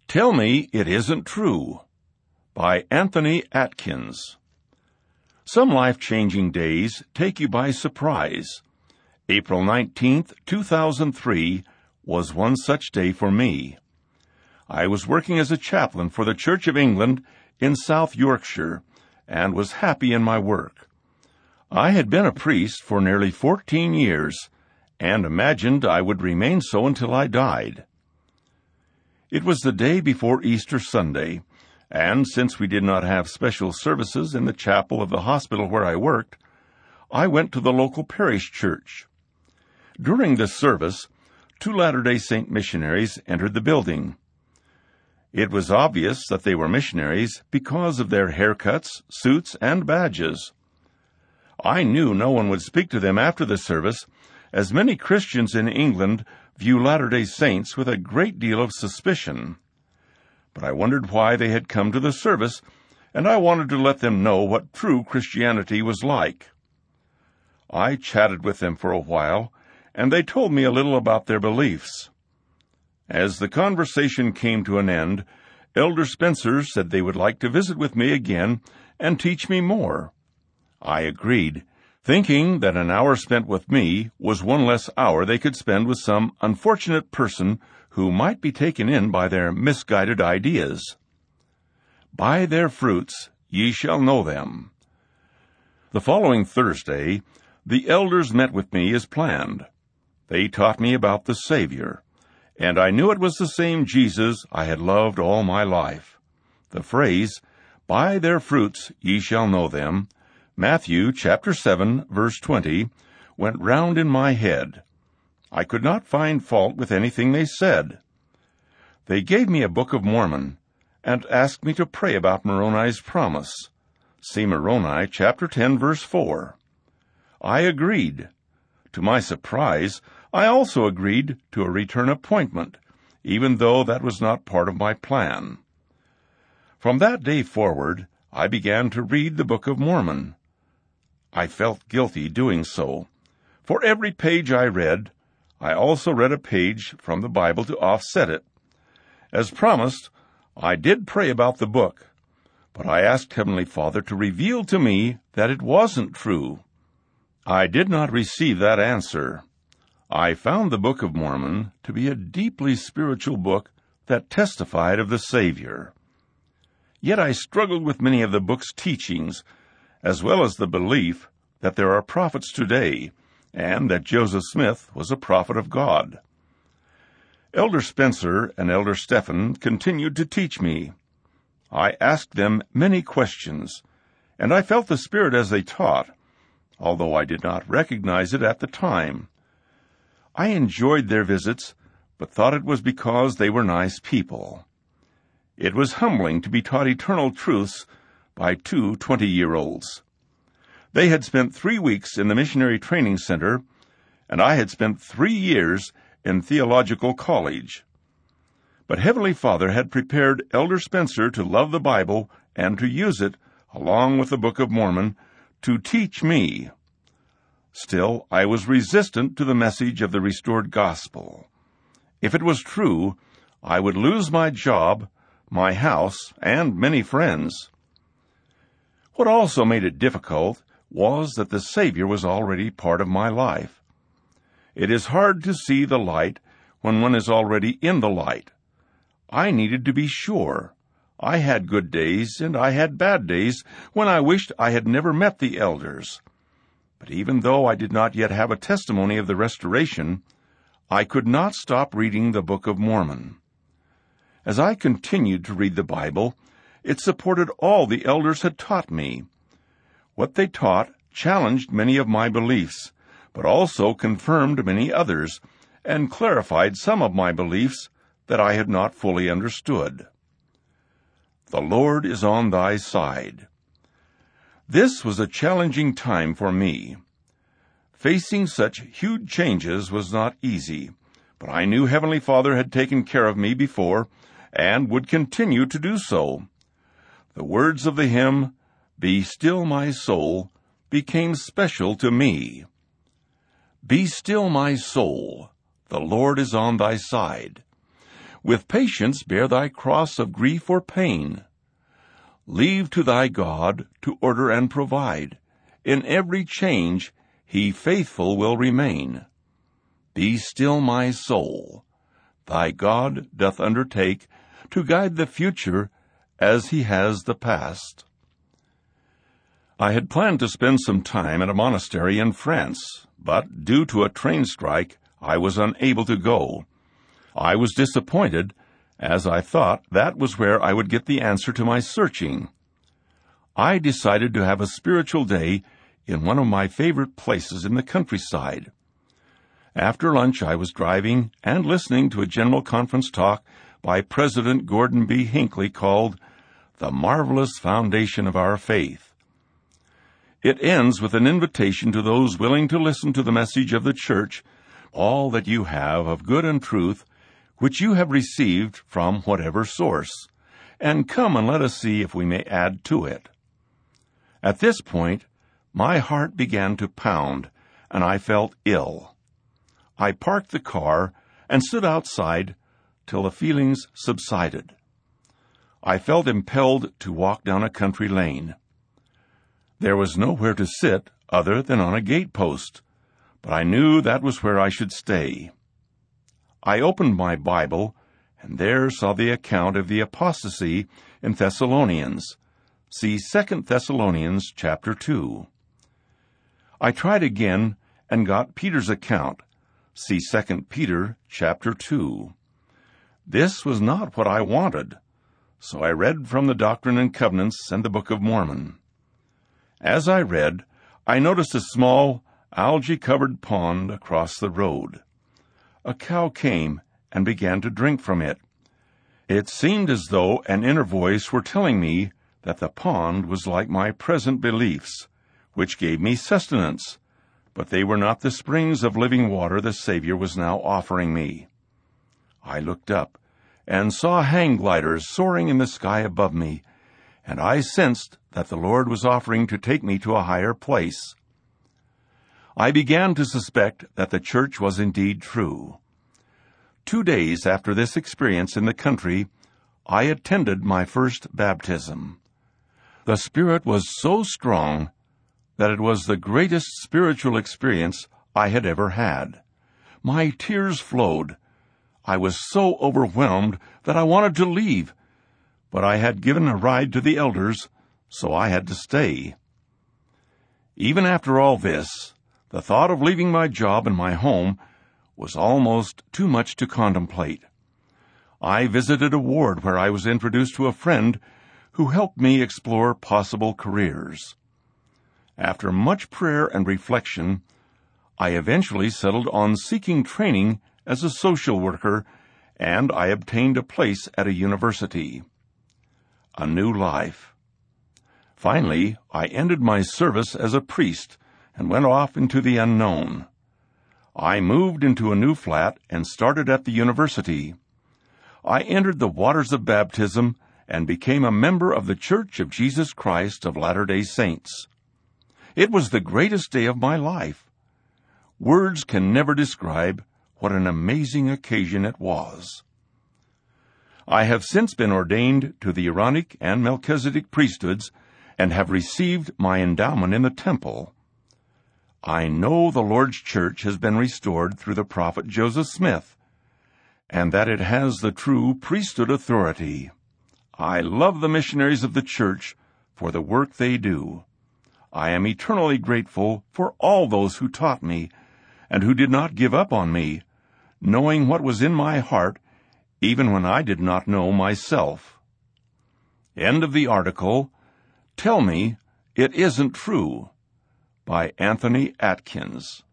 Tell Me It Isn't True by Anthony Atkins. Some life-changing days take you by surprise. April 19th, 2003 was one such day for me. I was working as a chaplain for the Church of England in South Yorkshire and was happy in my work. I had been a priest for nearly 14 years and imagined I would remain so until I died. It was the day before Easter Sunday, and since we did not have special services in the chapel of the hospital where I worked, I went to the local parish church. During this service, 2 Latter-day Saint missionaries entered the building. It was obvious that they were missionaries because of their haircuts, suits, and badges. I knew no one would speak to them after the service, as many Christians in England view Latter-day Saints with a great deal of suspicion. But I wondered why they had come to the service, and I wanted to let them know what true Christianity was like. I chatted with them for a while, and they told me a little about their beliefs. As the conversation came to an end, Elder Spencer said they would like to visit with me again and teach me more. I agreed, thinking that an hour spent with me was one less hour they could spend with some unfortunate person who might be taken in by their misguided ideas. By their fruits ye shall know them. The following Thursday, the elders met with me as planned. They taught me about the Savior, and I knew it was the same Jesus I had loved all my life. The phrase, "By their fruits ye shall know them," Matthew chapter 7, verse 20, went round in my head. I could not find fault with anything they said. They gave me a Book of Mormon and asked me to pray about Moroni's promise. See Moroni chapter 10, verse 4. I agreed. To my surprise, I also agreed to a return appointment, even though that was not part of my plan. From that day forward, I began to read the Book of Mormon. I felt guilty doing so. For every page I read, I also read a page from the Bible to offset it. As promised, I did pray about the book, but I asked Heavenly Father to reveal to me that it wasn't true. I did not receive that answer. I found the Book of Mormon to be a deeply spiritual book that testified of the Savior. Yet I struggled with many of the book's teachings, as well as the belief that there are prophets today, and that Joseph Smith was a prophet of God. Elder Spencer and Elder Stephen continued to teach me. I asked them many questions, and I felt the Spirit as they taught, although I did not recognize it at the time. I enjoyed their visits, but thought it was because they were nice people. It was humbling to be taught eternal truths by 2 20-year-olds. They had spent 3 weeks in the missionary training center, and I had spent 3 years in theological college. But Heavenly Father had prepared Elder Spencer to love the Bible and to use it, along with the Book of Mormon, to teach me. Still, I was resistant to the message of the restored gospel. If it was true, I would lose my job, my house, and many friends. What also made it difficult was that the Savior was already part of my life. It is hard to see the light when one is already in the light. I needed to be sure. I had good days and I had bad days when I wished I had never met the elders. But even though I did not yet have a testimony of the restoration, I could not stop reading the Book of Mormon. As I continued to read the Bible, it supported all the elders had taught me. What they taught challenged many of my beliefs, but also confirmed many others, and clarified some of my beliefs that I had not fully understood. The Lord is on thy side. This was a challenging time for me. Facing such huge changes was not easy, but I knew Heavenly Father had taken care of me before, and would continue to do so. The words of the hymn, "Be still my soul," became special to me. Be still my soul, the Lord is on thy side. with patience bear thy cross of grief or pain. Leave to thy God to order and provide. In every change he faithful will remain. Be still, my soul. Thy God doth undertake to guide the future as he has the past. I had planned to spend some time at a monastery in France, but due to a train strike, I was unable to go. I was disappointed, as I thought that was where I would get the answer to my searching. I decided to have a spiritual day in one of my favorite places in the countryside. After lunch, I was driving and listening to a general conference talk by President Gordon B. Hinckley called The Marvelous Foundation of Our Faith. It ends with an invitation to those willing to listen to the message of the church, all that you have of good and truth, which you have received from whatever source, and come and let us see if we may add to it. At this point, my heart began to pound, and I felt ill. I parked the car and stood outside till the feelings subsided. I felt impelled to walk down a country lane. There was nowhere to sit other than on a gatepost, but I knew that was where I should stay. I opened my Bible, and there saw the account of the apostasy in Thessalonians. See 2 Thessalonians chapter 2. I tried again and got Peter's account. See 2 Peter chapter 2. This was not what I wanted, so I read from the Doctrine and Covenants and the Book of Mormon. As I read, I noticed a small, algae-covered pond across the road. A cow came and began to drink from it. It seemed as though an inner voice were telling me that the pond was like my present beliefs, which gave me sustenance, but they were not the springs of living water the Savior was now offering me. I looked up and saw hang gliders soaring in the sky above me, and I sensed that the Lord was offering to take me to a higher place. I began to suspect that the church was indeed true. 2 days after this experience in the country, I attended my first baptism. The Spirit was so strong that it was the greatest spiritual experience I had ever had. My tears flowed. I was so overwhelmed that I wanted to leave, but I had given a ride to the elders, so I had to stay. Even after all this, the thought of leaving my job and my home was almost too much to contemplate. I visited a ward where I was introduced to a friend who helped me explore possible careers. After much prayer and reflection, I eventually settled on seeking training as a social worker, and I obtained a place at a university. A new life. Finally, I ended my service as a priest and went off into the unknown. I moved into a new flat and started at the university. I entered the waters of baptism and became a member of the Church of Jesus Christ of Latter-day Saints. It was the greatest day of my life. Words can never describe what an amazing occasion it was. I have since been ordained to the Aaronic and Melchizedek priesthoods and have received my endowment in the temple. I know the Lord's church has been restored through the prophet Joseph Smith, and that it has the true priesthood authority. I love the missionaries of the church for the work they do. I am eternally grateful for all those who taught me and who did not give up on me, knowing what was in my heart even when I did not know myself. End of the article. Tell Me It Isn't True by Anthony Atkins.